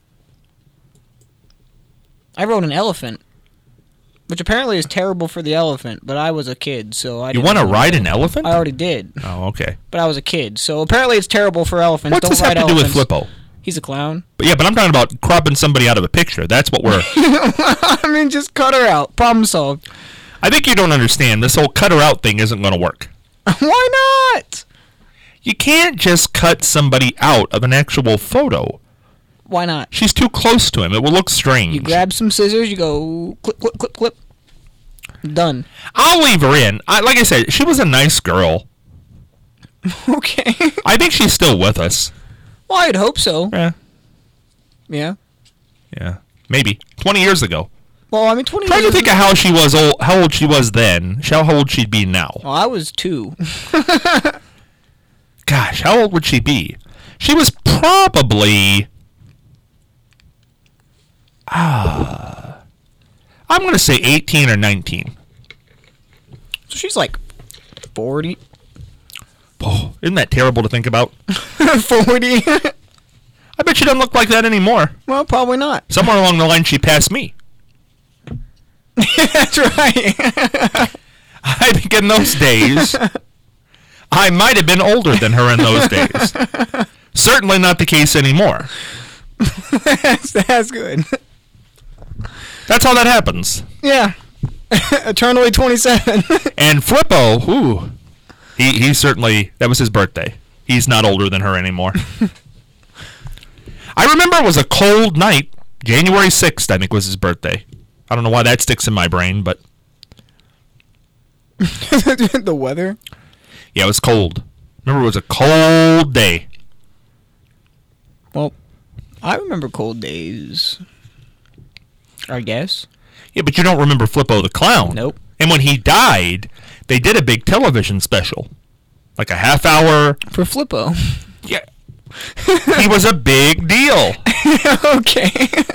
S3: I rode an elephant, which apparently is terrible for the elephant, but I was a kid, so I
S2: You
S3: didn't
S2: want to
S3: know.
S2: ride an elephant?
S3: I already did,
S2: Oh, okay.
S3: but I was a kid, so apparently it's terrible for elephants.
S2: What's
S3: Don't
S2: this have
S3: ride
S2: to do with
S3: elephants.
S2: Flippo?
S3: He's a clown.
S2: But yeah, but I'm talking about cropping somebody out of a picture. That's what we're...
S3: I mean, just cut her out. Problem solved.
S2: I think you don't understand. This whole cut her out thing isn't going to work.
S3: Why not?
S2: You can't just cut somebody out of an actual photo.
S3: Why not?
S2: She's too close to him. It will look strange.
S3: You grab some scissors, you go clip, clip, clip, clip. Done.
S2: I'll leave her in. I, like I said, she was a nice girl.
S3: Okay.
S2: I think she's still with us.
S3: Well, I'd hope so.
S2: Yeah.
S3: Yeah.
S2: Yeah. Maybe. twenty years ago.
S3: Well, I mean, twenty
S2: Try to
S3: years.
S2: think of how she was old, how old she was then. How old she'd be now.
S3: Well, I was two.
S2: Gosh, how old would she be? She was probably... Ah... I'm going to say eighteen or nineteen.
S3: So she's like forty.
S2: Oh, isn't that terrible to think about?
S3: forty.
S2: I bet she doesn't look like that anymore.
S3: Well, probably not.
S2: Somewhere along the line, she passed me.
S3: That's right.
S2: I think in those days, I might have been older than her in those days. Certainly not the case anymore.
S3: that's, that's good.
S2: That's how that happens.
S3: Yeah. Eternally twenty-seven.
S2: And Flippo, ooh, he, he certainly, that was his birthday. He's not older than her anymore. I remember it was a cold night. January sixth, I think, was his birthday. I don't know why that sticks in my brain, but...
S3: The weather?
S2: Yeah, it was cold. Remember, it was a cold day.
S3: Well, I remember cold days. I guess.
S2: Yeah, but you don't remember Flippo the Clown.
S3: Nope.
S2: And when he died, they did a big television special. Like a half hour.
S3: For Flippo.
S2: Yeah. He was a big deal.
S3: Okay.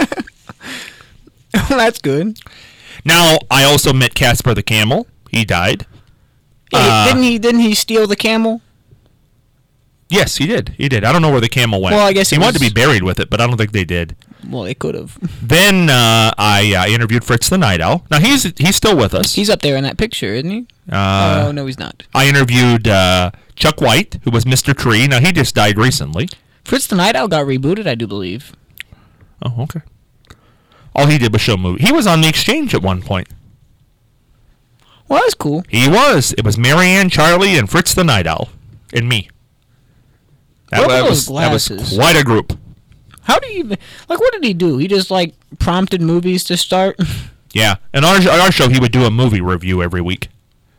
S3: Well, that's good.
S2: Now, I also met Casper the Camel. He died.
S3: Yeah,
S2: Uh,
S3: didn't he? Didn't he steal the camel?
S2: Yes, he did. He did. I don't know where the camel went.
S3: Well, I guess
S2: he
S3: it
S2: wanted to
S3: was-
S2: be buried with it, but I don't think they did.
S3: Well, they could have.
S2: Then uh, I uh, interviewed Fritz the Night Owl. Now he's he's still with us.
S3: He's up there in that picture, isn't he?
S2: Uh,
S3: oh no, he's not.
S2: I interviewed uh, Chuck White, who was Mister Tree. Now he just died recently.
S3: Fritz the Night Owl got rebooted, I do believe.
S2: Oh, okay. All he did was show movie. He was on the Exchange at one point.
S3: Well, that's cool.
S2: He was. It was Marianne, Charlie, and Fritz the Night Owl, and me. That,
S3: What were
S2: that
S3: those
S2: was, that was
S3: glasses?
S2: quite a group.
S3: How do you even, like, what did he do? He just, like, prompted movies to start?
S2: Yeah, and on our, on our show, he would do a movie review every week.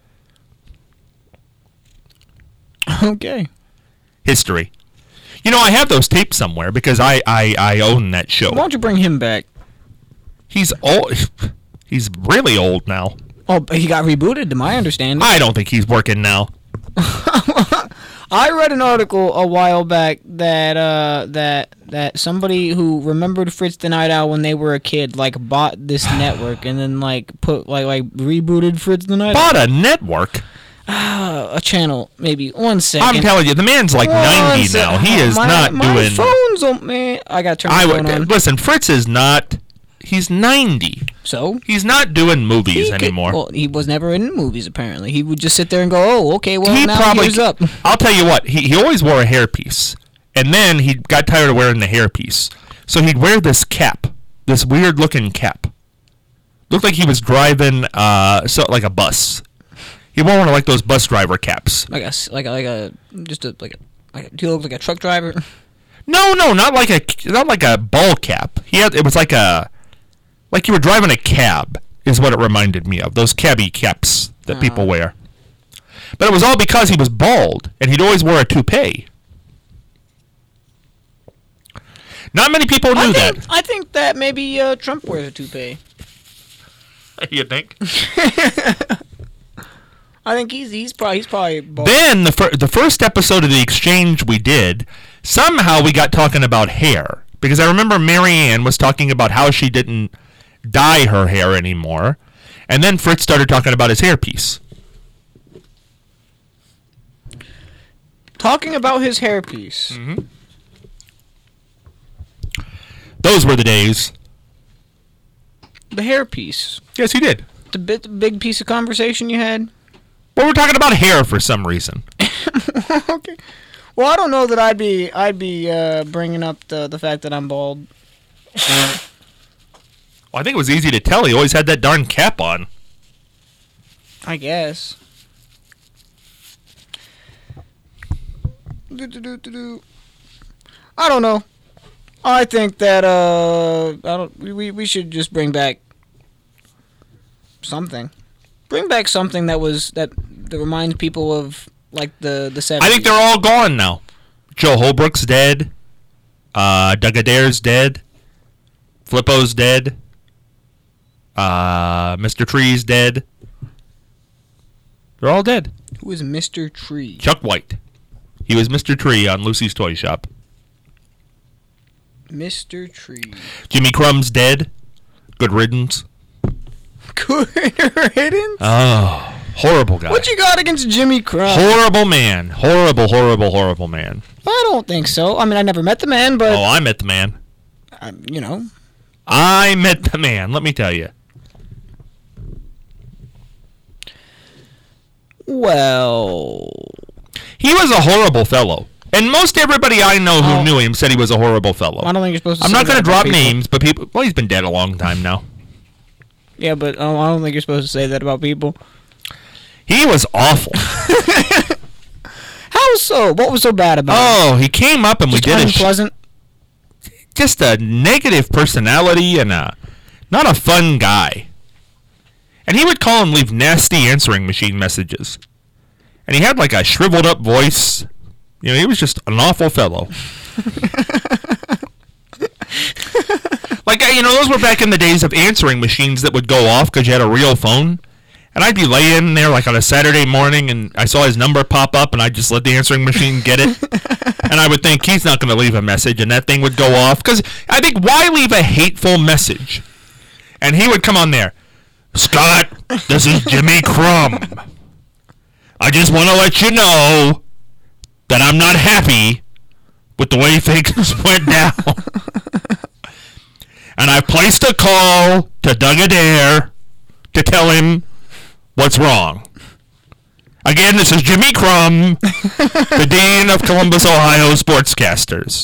S3: Okay.
S2: History. You know, I have those tapes somewhere because I, I, I own that show.
S3: Why don't you bring him back?
S2: He's old. He's really old now.
S3: Oh, but he got rebooted, to my understanding.
S2: I don't think he's working now.
S3: I read an article a while back that uh that that somebody who remembered Fritz the Night Owl when they were a kid like bought this network and then like put like like rebooted Fritz the Night
S2: Bought a network.
S3: Owl. A channel, maybe. One second.
S2: I'm telling you, the man's like
S3: One
S2: ninety
S3: sec-
S2: now. He is
S3: my,
S2: not
S3: my
S2: doing.
S3: phone's on, man. I got to turn
S2: I
S3: my
S2: would
S3: phone on.
S2: listen. Fritz is not. He's ninety.
S3: So
S2: He's not doing movies
S3: he could-
S2: anymore.
S3: well, he was never in movies. Apparently, he would just sit there and go, "Oh, okay, well
S2: he
S3: now
S2: probably.
S3: here's up."
S2: I'll tell you what. He he always wore a hairpiece, and then he got tired of wearing the hairpiece, so he'd wear this cap, this weird looking cap. Looked like he was driving uh so like a bus. He wore one of like those bus driver caps.
S3: Like a s- like a, like a just a like a like a, do you look like a truck driver?
S2: No, no, not like a not like a ball cap. He had it was like a Like you were driving a cab, is what it reminded me of. Those cabbie caps that
S3: Oh.
S2: people wear. But it was all because he was bald, and he'd always wear a toupee. Not many people knew
S3: I think,
S2: that.
S3: I think that maybe uh, Trump wears a toupee.
S2: You think?
S3: I think he's he's probably he's probably bald.
S2: Then the fir- the first episode of the exchange we did, somehow we got talking about hair, because I remember Marianne was talking about how she didn't dye her hair anymore, and then Fritz started talking about his hairpiece.
S3: Talking about his hairpiece.
S2: Mm-hmm. Those were the days.
S3: The hairpiece.
S2: Yes, he did.
S3: The bit, the big piece of conversation you had.
S2: Well, we're talking about hair for some reason.
S3: Okay. Well, I don't know that I'd be I'd be uh, bringing up the the fact that I'm bald.
S2: Well, I think it was easy to tell. He always had that darn cap on.
S3: I guess. Do-do-do-do-do. I don't know. I think that uh, I don't. We we should just bring back something. Bring back something that was that that reminds people of like the the seventies.
S2: I think they're all gone now. Joe Holbrook's dead. Uh, Doug Adair's dead. Flippo's dead. Uh, Mister Tree's dead. They're all dead.
S3: Who is Mister Tree?
S2: Chuck White. He was Mister Tree on Lucy's Toy Shop.
S3: Mister Tree.
S2: Jimmy Crumb's dead. Good riddance.
S3: Good riddance.
S2: Oh, horrible guy.
S3: What you got against Jimmy Crumb?
S2: Horrible man. Horrible, horrible, horrible man.
S3: I don't think so. I mean, I never met the man, but
S2: Oh, I met the man.
S3: uh, you know,
S2: I met the man, let me tell you.
S3: well,
S2: He was a horrible fellow. And most everybody I know who
S3: Oh.
S2: knew him said he was a horrible fellow.
S3: I don't think you're supposed to.
S2: I'm
S3: say
S2: not going
S3: that
S2: to
S3: about
S2: drop
S3: people.
S2: names, but people... Well, he's been dead a long time now.
S3: Yeah, but um, I don't think you're supposed to say that about people.
S2: He was awful.
S3: How so? What was so bad about him?
S2: Oh, he came up and we
S3: Just
S2: did a... Sh-
S3: unpleasant.
S2: just a negative personality and a... Not a fun guy. And he would call and leave nasty answering machine messages. And he had like a shriveled up voice. You know, he was just an awful fellow. Like, you know, those were back in the days of answering machines that would go off because you had a real phone. And I'd be laying there like on a Saturday morning and I saw his number pop up and I'd just let the answering machine get it. And I would think he's not going to leave a message and that thing would go off. Because I think, why leave a hateful message? And he would come on there. Scott, this is Jimmy Crumb. I just want to let you know that I'm not happy with the way things went down. And I placed a call to Doug Adair to tell him what's wrong. Again, this is Jimmy Crumb, the Dean of Columbus, Ohio Sportscasters.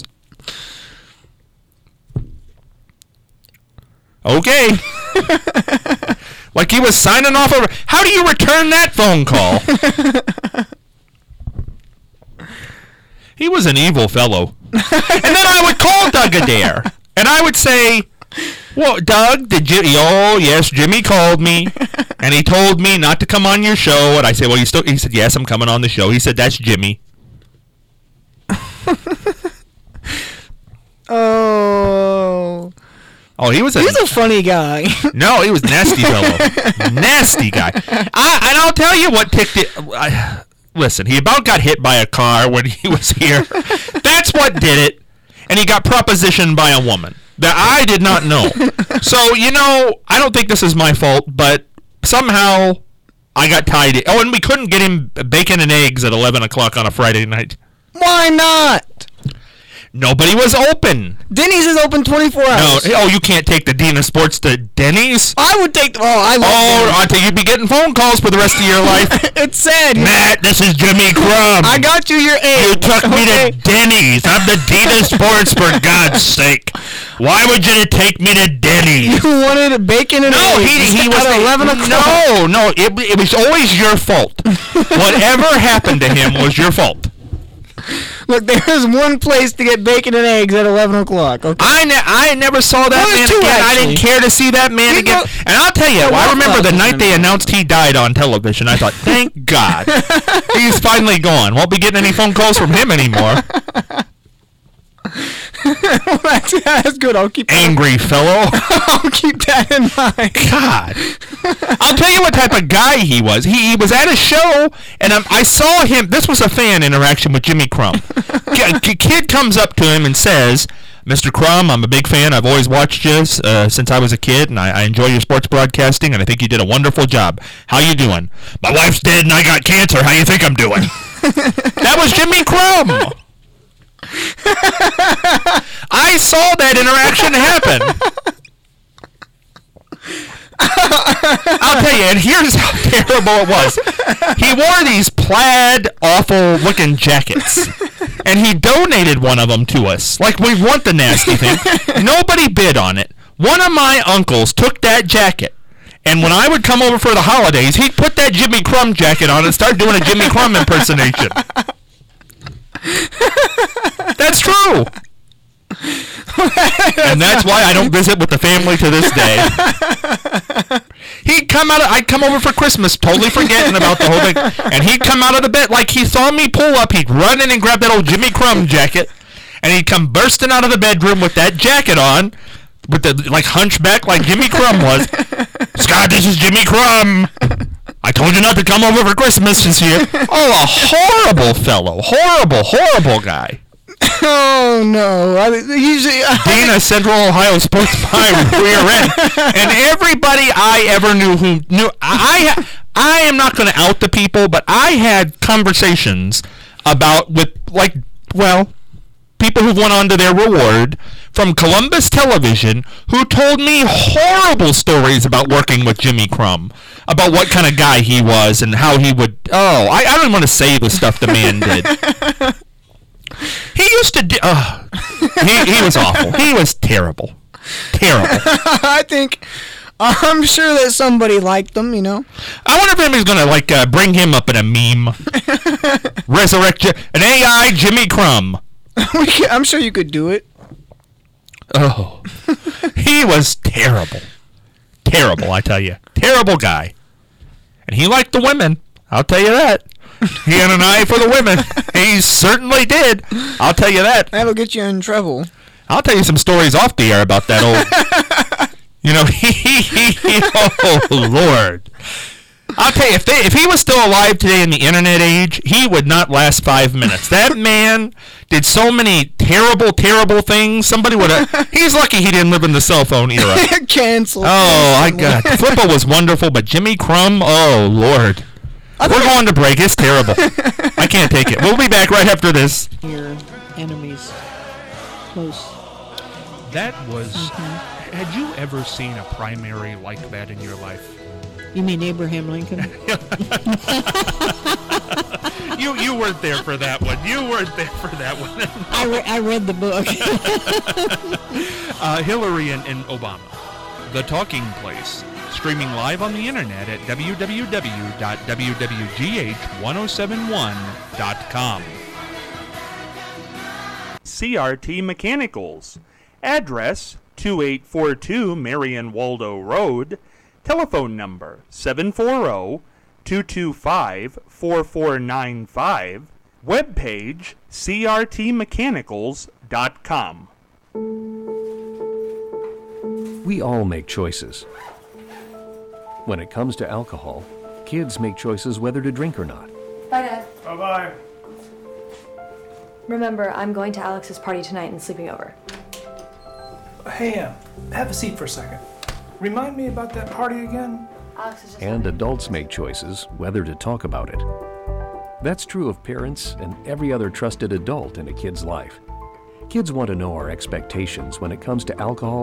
S2: Okay. Like he was signing off over... How do you return that phone call? He was an evil fellow. And then I would call Doug Adair. And I would say, well, Doug, did you... Oh, yes, Jimmy called me. And he told me not to come on your show. And I said, well, you still... He said, yes, I'm coming on the show. He said, that's Jimmy.
S3: Oh,
S2: Oh, he was a...
S3: he's a funny guy.
S2: No, he was nasty fellow. Nasty guy. I, and I'll tell you what ticked it... I, listen, he about got hit by a car when he was here. That's what did it. And he got propositioned by a woman that I did not know. So, you know, I don't think this is my fault, but somehow I got tied in. Oh, and we couldn't get him bacon and eggs at eleven o'clock on a Friday night.
S3: Why not?
S2: Nobody was open.
S3: Denny's is open twenty-four
S2: No,
S3: hours.
S2: oh, you can't take the Dean of Sports to Denny's?
S3: I would take. Oh, I love
S2: Oh,
S3: Denny's.
S2: I think you'd be getting phone calls for the rest of your life.
S3: It's sad.
S2: Matt, this is Jimmy Crumb.
S3: I got you your
S2: You
S3: egg.
S2: took me
S3: okay?
S2: to Denny's. I'm the Dean of Sports, for God's sake. Why would you take me to Denny's?
S3: You wanted bacon and
S2: No,
S3: eggs
S2: he, he was
S3: at eleven o'clock.
S2: No, no, it, it was always your fault. Whatever happened to him was your fault.
S3: Look, there is one place to get bacon and eggs at eleven o'clock. Okay.
S2: I ne- I never saw that
S3: Well,
S2: man
S3: there's two,
S2: again. I
S3: actually.
S2: didn't care to see that man
S3: You
S2: again.
S3: go-
S2: And I'll tell you,
S3: Yeah,
S2: well, I
S3: Waffle
S2: remember the
S3: House is
S2: night they
S3: in there.
S2: announced he died on television. I thought, thank God, he's finally gone. Won't be getting any phone calls from him anymore.
S3: that's, that's good. I'll keep that,
S2: Angry fellow.
S3: I'll keep that in mind.
S2: God. I'll tell you what type of guy he was. He, he was at a show, and um, I saw him. This was a fan interaction with Jimmy Crumb. A kid comes up to him and says, Mister Crumb, I'm a big fan. I've always watched you uh, since I was a kid, and I, I enjoy your sports broadcasting, and I think you did a wonderful job. How you doing? My wife's dead, and I got cancer. How you think I'm doing? That was Jimmy Crumb. I saw that interaction happen. I'll tell you, and here's how terrible it was. He wore these plaid, awful-looking jackets, and he donated one of them to us. Like, we want the nasty thing. Nobody bid on it. One of my uncles took that jacket, and when I would come over for the holidays, he'd put that Jimmy Crumb jacket on and start doing a Jimmy Crumb impersonation. That's true. And that's why I don't visit with the family to this day. He'd come out of, I'd come over for Christmas totally forgetting about the whole thing, and he'd come out of the bed like he saw me pull up. He'd run in and grab that old Jimmy Crumb jacket, and he'd come bursting out of the bedroom with that jacket on, with the like hunchback like Jimmy Crumb was. Scott, this is Jimmy Crumb. I told you not to come over for Christmas this year. Oh, a horrible fellow. Horrible, horrible guy.
S3: Oh no! I, usually,
S2: Dean of Central Ohio Sports Bar Rear End, and everybody I ever knew who knew I I am not going to out the people, but I had conversations about with like well people who went on to their reward from Columbus Television who told me horrible stories about working with Jimmy Crumb, about what kind of guy he was and how he would. Oh, I, I don't want to say the stuff the man did. He used to do... Uh, he, he was awful. He was terrible. Terrible.
S3: I think... I'm sure that somebody liked them, you know.
S2: I wonder if anybody's going to, like, uh, bring him up in a meme. Resurrect J- an A I Jimmy Crumb.
S3: We can, I'm sure you could do it.
S2: Oh. He was terrible. Terrible, I tell you. Terrible guy. And he liked the women. I'll tell you that. He had an eye for the women. He certainly did. I'll tell you that.
S3: That'll get you in trouble.
S2: I'll tell you some stories off the air about that old... You know, he... Oh, Lord. I'll tell you, if, they, if he was still alive today in the internet age, he would not last five minutes. That man did so many terrible, terrible things. Somebody would have... He's lucky he didn't live in the cell phone era.
S3: Cancel.
S2: Oh, I got... Flippo was wonderful, but Jimmy Crumb, oh, Lord. We're going to break. It's terrible. I can't take it. We'll be back right after this.
S5: Your enemies close.
S6: That was...
S5: Mm-hmm.
S6: Had you ever seen a primary like that in your life?
S5: You mean Abraham Lincoln?
S6: you you weren't there for that one. You weren't there for that one.
S5: I, re- I read the book.
S6: uh, Hillary and, and Obama. The Talking Place. Streaming live on the internet at w w w dot w w g h ten seventy-one dot com. C R T Mechanicals. Address two eight four two Marion Waldo Road. Telephone number seven four zero, two two five, four four nine five. Webpage c r t mechanicals dot com.
S7: We all make choices. When it comes to alcohol, kids make choices whether to drink or not.
S8: Bye, Dad.
S6: Bye-bye.
S8: Remember, I'm going to Alex's party tonight and sleeping over.
S9: Hey, um, have a seat for a second. Remind me about that party again?
S8: Alex is just
S7: And
S8: leaving.
S7: adults make choices whether to talk about it. That's true of parents and every other trusted adult in a kid's life. Kids want to know our expectations when it comes to alcohol